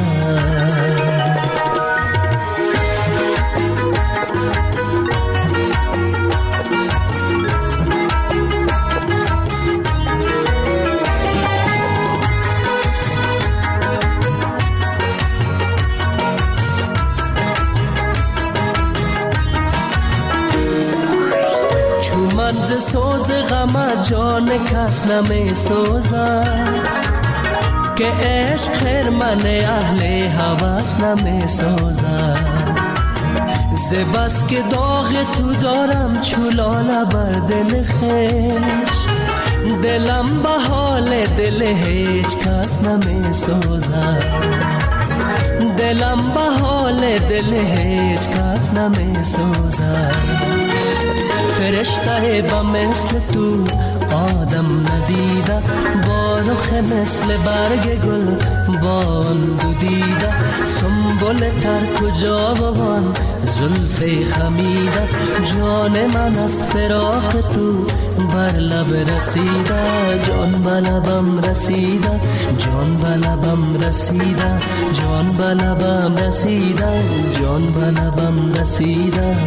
ز سوز غم جان کس نمی سوزد، که عشق خرمن اهل هوس نمی سوزد، ز بس که داغ تو دارم چولاله بر دل خویش، دلم به حال دل هیچ کس نمی سوزد، دلم به حال دل هیچ کس نمی سوزد. فرشته با مثل تو آدم ندیده، با رخ مثل برگ گل بان دیده، سنبل تر کجا بوان زلف خمیده، جان من از فراق تو بر لب رسیده، جان بلبم رسیده، جان بلبم رسیده، جان بلبم رسیده، جان بلبم رسیده.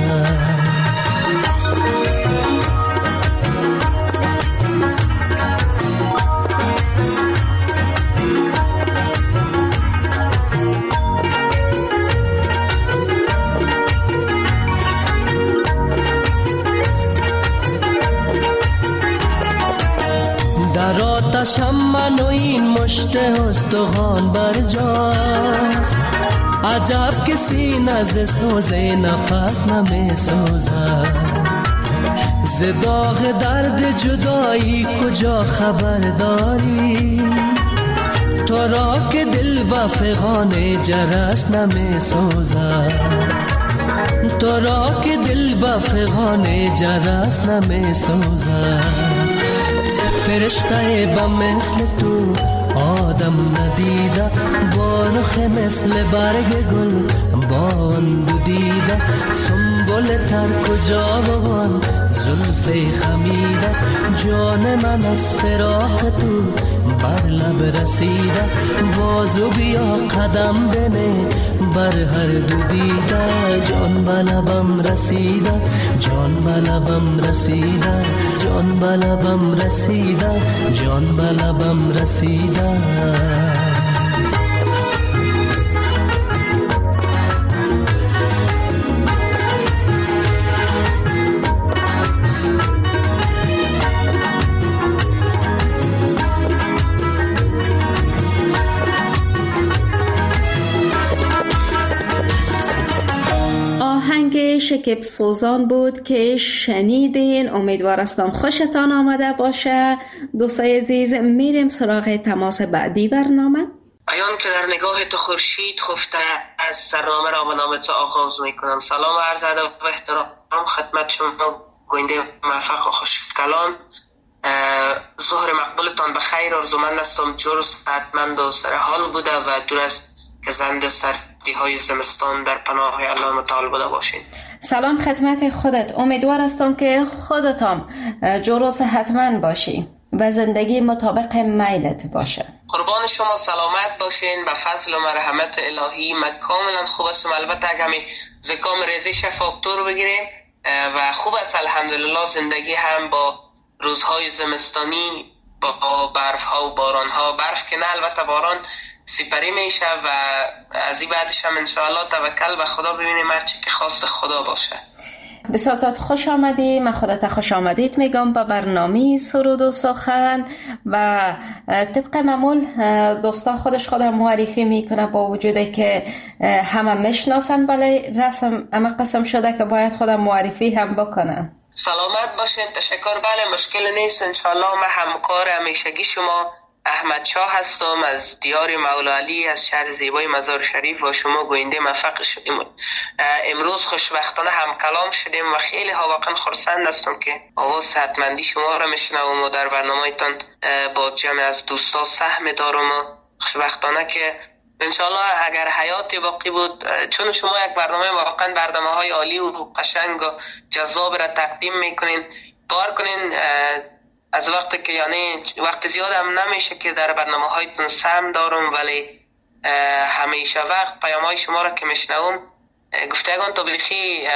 در آتشم من و این مشت استخوان برجاست، عجب که سینه ز سوز نفس نمی سوزد، ز داغ درد جدایی کجا خبر داری، تو را که دل با فغان جرس نمی سوزد، تو را که دل با فغان جرس نمی سوزد. فرشته با مثل تو آدم ندیده، با رخ مثل برگ گل بان دیده، سنبل تر کجا بوان زلف خمیده، جان من از فراق تو بر لب رسیده، بازو بیا قدم بنه بر هر دو دیده، جان بلبم رسیده، جان بلبم رسیده، جان بلبم رسیده، جان بلبم رسیده. شکیب سوزان بود که شنیدین. امیدوار هستم خوشتان آمده باشه. دوستای عزیز، میریم سراغ تماس بعدی برنامه. ایان که در نگاه تو خورشید خفته، از سرنامه را به نام تو آغاز میکنم. سلام و عرض ادب و احترام خدمت شما گوینده موفق و خوشکلان. ظهر مقبولتان بخیر آرزومند هستم. جور و صحتمند و سر حال بوده و دور از گزند سردی سختی های زمستان در پناه الله متعال بوده باشین. سلام خدمت خودت. امیدوار هستم که خودتان جور و صحتمند باشی و زندگی مطابق میلت باشه. قربان شما سلامت باشین. به فضل و مرحمت الهی من کاملا خوب هستم. البته اگه همین زکام ریزش فاکتور بگیریم و خوب است الحمدلله. زندگی هم با روزهای زمستانی با برف ها و باران ها، برف که نه البته باران سپری میشه و از این بعدش هم انشاءالله توکل به خدا ببینیم هر چی که خواست خدا باشه. بسیار خوش آمدی. من خودت خوش آمدید میگم به برنامه سرود و سخن و طبق معمول دوستا خودش خودم معرفی میکنه با وجوده که همه میشناسن، ولی رسم اما قسم شده که باید خودم معرفی هم بکنم. سلامت باشین. تشکر. بله مشکل نیست انشاءالله. من همکار همیشگی شما احمد شاه هستم از دیار مولا علی از شهر زیبای مزار شریف و شما گوینده موفق شدیم. امروز خوشبختانه هم کلام شدیم و خیلی ها واقعا خرسند هستم که آواز صحتمندی شما را میشنوم و در برنامه‌تان با جمع از دوستا سهم دارم و خوشبختانه که انشالله اگر حیاتی باقی بود، چون شما یک برنامه واقعا برنامه های عالی و قشنگ و جذاب را تقدیم میکنین، باور کنین از وقتی که یعنی وقت زیاد هم نمیشه که در برنامه هایتون سهم دارم، ولی همیشه وقت پیام های شما را که میشنوم گفتگان تو بریخی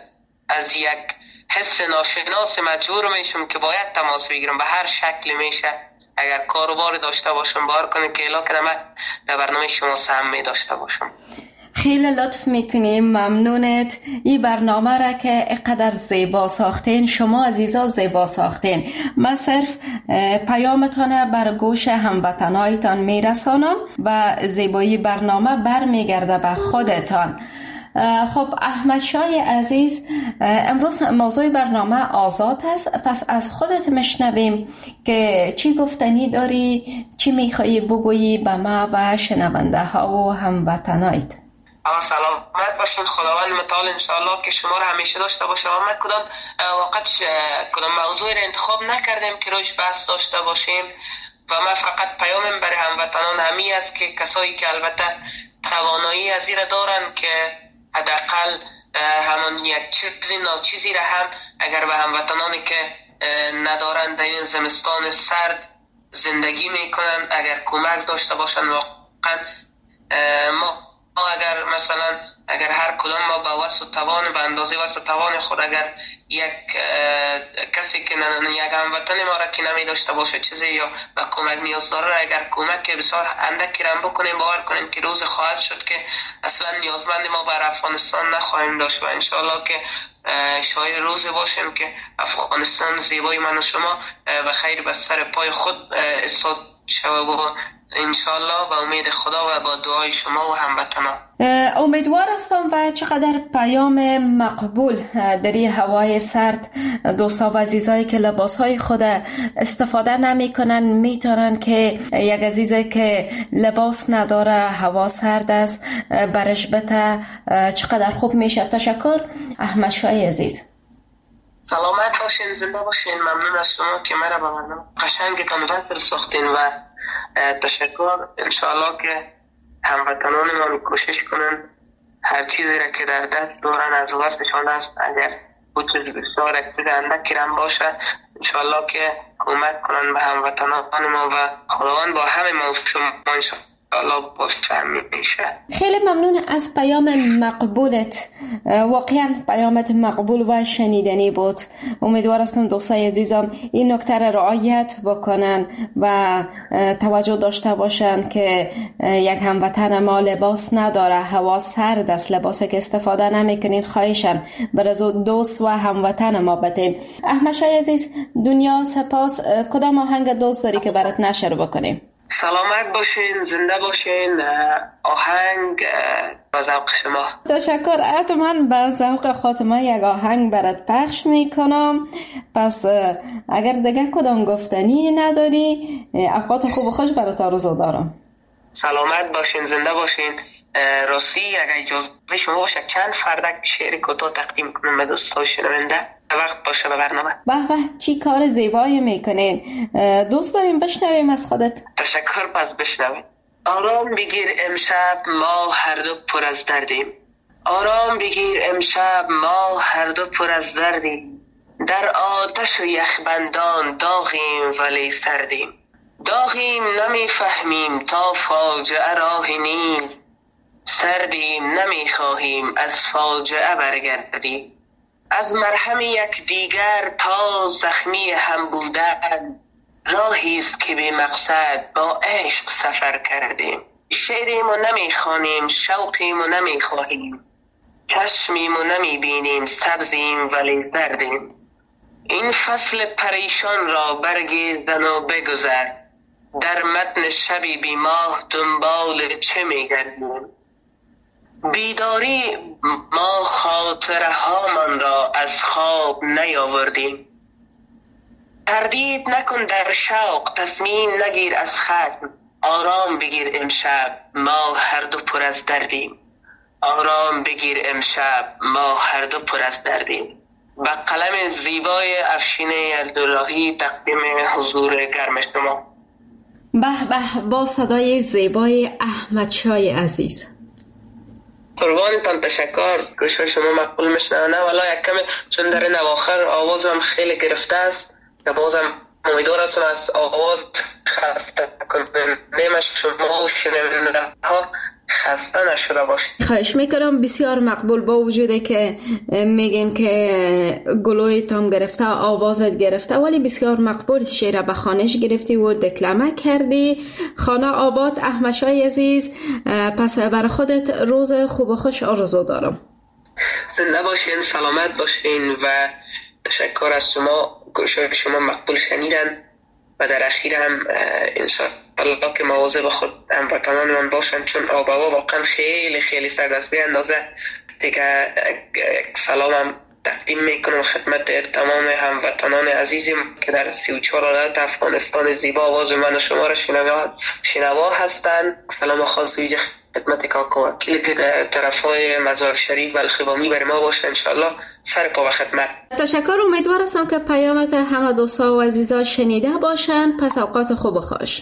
از یک حس ناشناس مجبور میشم که باید تماس بگیرم به هر شکلی میشه. اگر کاروبار داشته باشم باور کنید که الا کنم در برنامه شما سهم می داشته باشم. خیلی لطف میکنیم، ممنونت. این برنامه را که اقدر زیبا ساختین، شما عزیزا زیبا ساختین. من صرف پیامتان بر گوش هموطنایتان میرسانم و زیبایی برنامه بر میگرده به خودتان. خب احمد شاه عزیز، امروز موضوع برنامه آزاد است، پس از خودت مشنویم که چی گفتنی داری، چی میخوایی بگویی به ما و شنونده ها و هموطنایت. سلامت باشین. خداوند متعال انشاءالله که شما را همیشه داشته باشه. ما کدام وقت کدام موضوعی را انتخاب نکردیم که روش بحث داشته باشیم و ما فقط پیامم برای هموطنان همی است که کسایی که البته توانایی از این را دارن که حداقل همان یک چیزی ناچیزی را هم اگر به هموطنانی که ندارن در این زمستان سرد زندگی میکنن اگر کمک داشته باشن، واقعا ما اگر مثلا اگر هر کدام ما با وسع توان به اندازه وسع توان خود اگر یک کسی که یک هموطن ما را که نمی داشته باشه چیزی یا به کمک نیاز داره اگر کمک بسیار اندکی را بکنیم، باور کنیم که روز خواهد شد که اصلا نیازمند ما بر افغانستان نخواهیم داشت و انشاءالله که شاید روزی باشیم که افغانستان زیبای من و شما به خیر به سر پای خود استاد شود و انشالله با امید خدا و با دعای شما و هموطنان. امیدوار هستم و چقدر پیام مقبول در این هوای سرد دوستا و عزیزایی که لباسهای خود استفاده نمی کنن میتونن که یک عزیزه که لباس نداره هوا سرد است برش بته چقدر خوب میشه. تشکر احمد شاه عزیز. سلامت باشین، زنده باشین. ممنون از شما که مرا با برنامه قشنگتان وصل ساختین و تشکر. انشاءالله که هموطنان ما رو کوشش کنن هر چیزی را که در دست دارن از وسطشان است اگر بود چیز بسیار اکتیز اندکی رم باشه انشاءالله که کمک کنن به هموطنان ما و خداوند با همه ما شما انشاءالله باشه میشه. خیلی ممنون از پیام مقبولت، واقعا پیامت مقبول و شنیدنی بود. امیدوار هستم دوستای عزیزم این نکته را رعایت بکنن و توجه داشته باشن که یک هموطن ما لباس نداره، هوا سرد است، لباسی که استفاده نمیکنین خواهشن برای دوست و هموطن ما بدین. احمد شاه عزیز، دنیا سپاس. کدام آهنگ دوست داری که برات نشر بکنیم؟ سلامت باشین، زنده باشین. آهنگ با ذوق شما. تشکر. حتما با ذوق خاطمه یک آهنگ برات پخش میکنم. پس اگر دیگه کدام گفتنی نداری اوقات خوب و خوش برات آرزو دارم. سلامت باشین، زنده باشین. راستی اگر اجازه شما باشه چند فردک شعر کوتاه تقدیم کنم به دوستان شنونده وقت باشه به برنامه. به به، چی کار زیبایی میکنین. دوست داریم بشنویم از خودت. تشکر. پس بشنویم. آرام بگیر امشب ما هر دو پر از دردیم. آرام بگیر امشب ما هر دو پر از دردیم. در آتش و یخبندان داغیم ولی سردیم. داغیم نمیفهمیم تا فاجعه راهی نیست. سردیم نمیخواهیم از فاجعه برگردیم. از مرهم یک دیگر تا زخمی هم بودن راهی است که به مقصد با عشق سفر کردیم. شعریمو نمیخوانیم، شوقیمو نمیخواهیم، چشمیمو نمیبینیم، سبزیم ولی زردیم. این فصل پریشان را برگردن و بگذر. در متن شبی بی ماه دنبال چه میگردیم؟ بیداری ما خاطره هامان را از خواب نیاوردیم. تردید نکن در شوق، تصمیم نگیر از خشم. آرام بگیر امشب ما هر دو پر از دردیم. آرام بگیر امشب ما هر دو پر از دردیم. با قلم زیبای افشین یلداللهی تقدیم حضور گرم شما. به به، با صدای زیبای احمد شای عزیز. قربانتان، تشکر. گوش شما مقبول میشنه ولی یک کمی چون در این اواخر آوازم خیلی گرفته است که بازم امیدوار هستم از آواز خسته کنیم شما و شنونده ها خسته نشده باشید. خواهش میکنم. بسیار مقبول، با وجوده که میگین که گلویتان گرفته، آوازت گرفته، ولی بسیار مقبول. شعر به خوانش گرفتی و دکلمه کردی. خانه آباد احمد شای عزیز، پس برای خودت روز خوب و خوش آرزو دارم. زنده باشین، سلامت باشین و تشکر از شما. گوشای شما مقبول شنیدن و در اخیر هم انشاءالله که مواظب خود هموطنان من باشن، چون آب و هوا واقعا خیلی خیلی سرد است. به اندازه دیگه سلامم تقدیم میکنم خدمت تمام هموطنان عزیزم که در سی و چهار ولایت افغانستان زیبا آواز من و شما را شنوا هستند. سلام خاص ویژه خدمت کاکا وکیل که در طرفای مزار شریف و الخبامی بر ما باشه. انشاءالله سر پا و خدمت. تشکر. امیدوار هستم که پیامت همه دوستا و عزیزا شنیده باشن. پس اوقات خوب و خوش.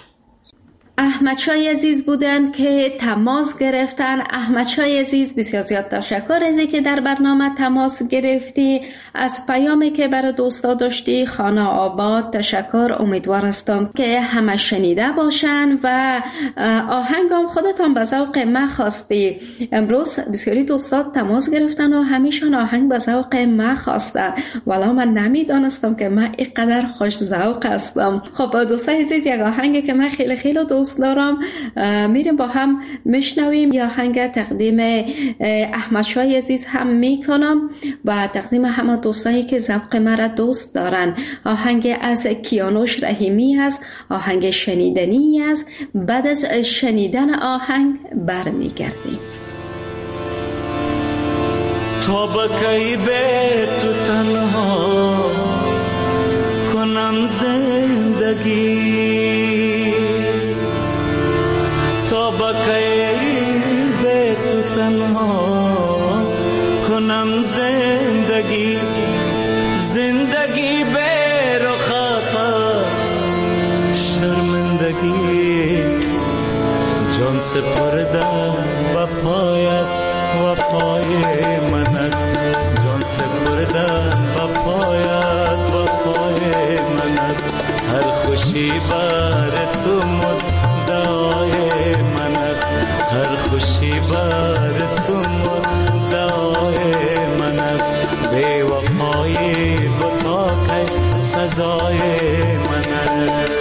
احمد شای عزیز بودن که تماس گرفتن. احمد شای عزیز، بسیار زیاد تشکر از اینکه در برنامه تماس گرفتی. از پیامی که برای دوستا داشتی خانه آباد تشکر. امیدوار هستم که همه شنیده باشن و آهنگام خودتان به ذوق من خواستی. امروز بسیاری دوستا تماس گرفتن و همیشان آهنگ به ذوق من خواستن، ولی من نمیدانستم که من اینقدر خوش ذوق هستم. خب دوستای عزیز، یک آهنگی که من خیلی خیلی دوست دارم میریم با هم میشنویم. یا آهنگ تقدیم احمد شای عزیز هم میکنم و تقدیم همه دوستایی که ذوق مرا دوست دارن. آهنگ از کیانوش رحیمی است، آهنگ شنیدنی است. بعد از شنیدن آهنگ برمیگردیم. تو بکی به تو تنها کنم زندگی، تو بکی به تو تنها کنم زندگی. زندگی به رخت است شرمندگی، جان سپردم و پایت و پای من است. جان سپردم و پایت و پای من است. هر خوشی بر تو مدعای من است. هر خوشی بر تو مدعای من است. بی وفایی بتا که سزای من است.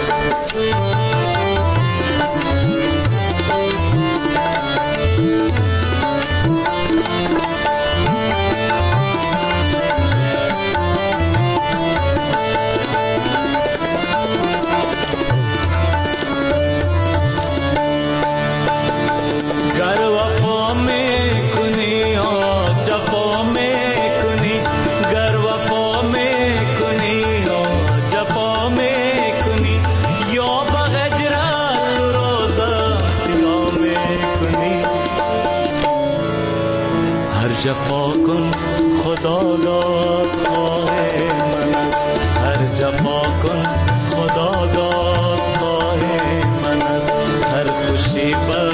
جفا کن خدا داد خواه من است. هر جفا کن خدا داد خواه من است. هر خوشی بر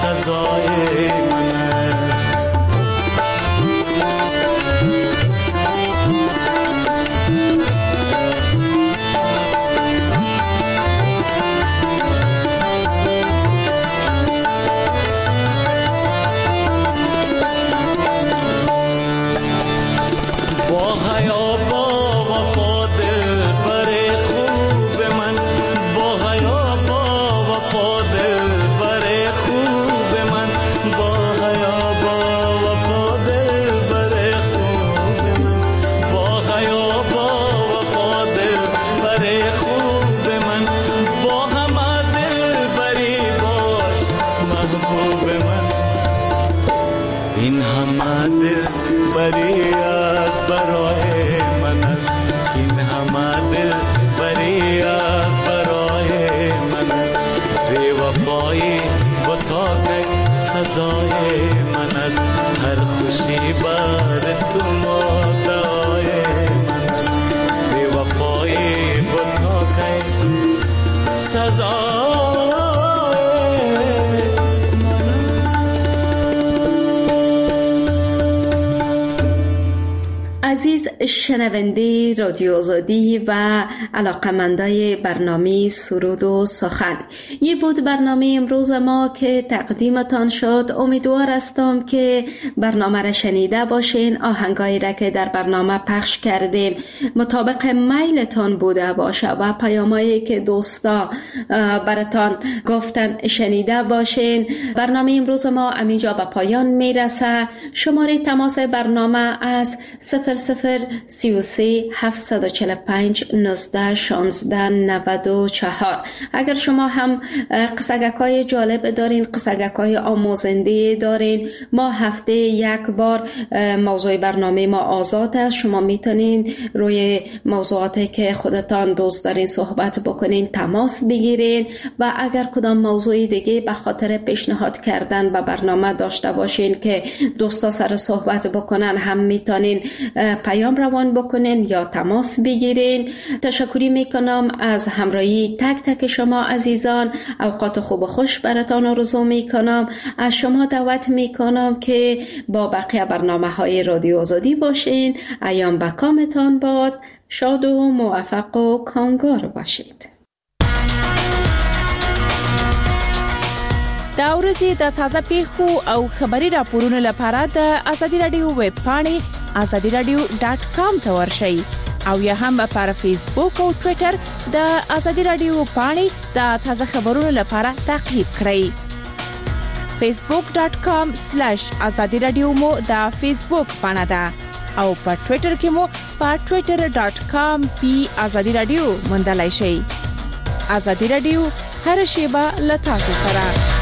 سزای من. این همه دل بری از برای من است، این همه دل بری از برای من است. بی وفایی با تا که سزای من است، هر خوشی بر تو مدعای من است. بی وفایی با تا که سزای عزیز شنونده رادیو آزادی و علاقمندای برنامه سرود و سخن، یه بود برنامه امروز ما که تقدیمتان شد. امیدوار هستم که برنامه را شنیده باشین. آهنگایی را که در برنامه پخش کردیم مطابق میلتان بوده باشه و پیامایی که دوستا براتان گفتن شنیده باشین. برنامه امروز ما همینجا به پایان میرسه. شماره تماس برنامه از صفر صفر سی و سه هفتصد و چهل و پنج نوزده شانزده نود و چهار. اگر شما هم قصگکای جالب دارین، قصگکای آموزنده دارین، ما هفته یک بار موضوع برنامه ما آزاد است. شما میتونین روی موضوعاتی که خودتان دوست دارین صحبت بکنین، تماس بگیرین و اگر کدام موضوع دیگه به خاطر پیشنهاد کردن به برنامه داشته باشین که دوستا سر صحبت بکنن، هم میتونین پیام روان بکنین یا تماس بگیرین. تشکری میکنم از همراهی تک تک شما عزیزان. اوقات خوب و خوش براتان آرزو میکنم. از شما دعوت میکنم که با بقیه برنامه های رادیو آزادی باشین. ایام به کامتان باد. شاد و موفق و کامگار باشید. دا ورځې د تازه پیښو او خبري راپورونو لپاره د ازادي رادیو ویب پاڼې ازادي رادیو ډاټ کام ته ورشئ او یا هم پر فیسبوک او ټوئیټر د ازادي رادیو پاڼې د تازه خبرونو لپاره تعقیب کړئ. فیسبوک ډاټ کام سلیش ازادي رادیو مو د فیسبوک پاڼه ده او په ټوئیټر کې مو په ټوئیټر ډاټ کام پی ازادي رادیو موندلای شئ. ازادي رادیو هر شیبه له تاسو سره.